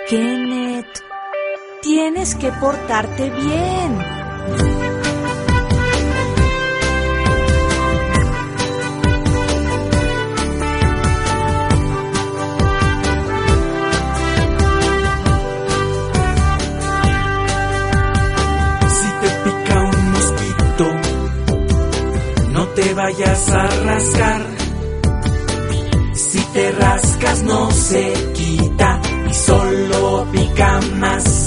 Kenneth, tienes que portarte bien. No te vayas a rascar. Si te rascas no se quita y solo pica más.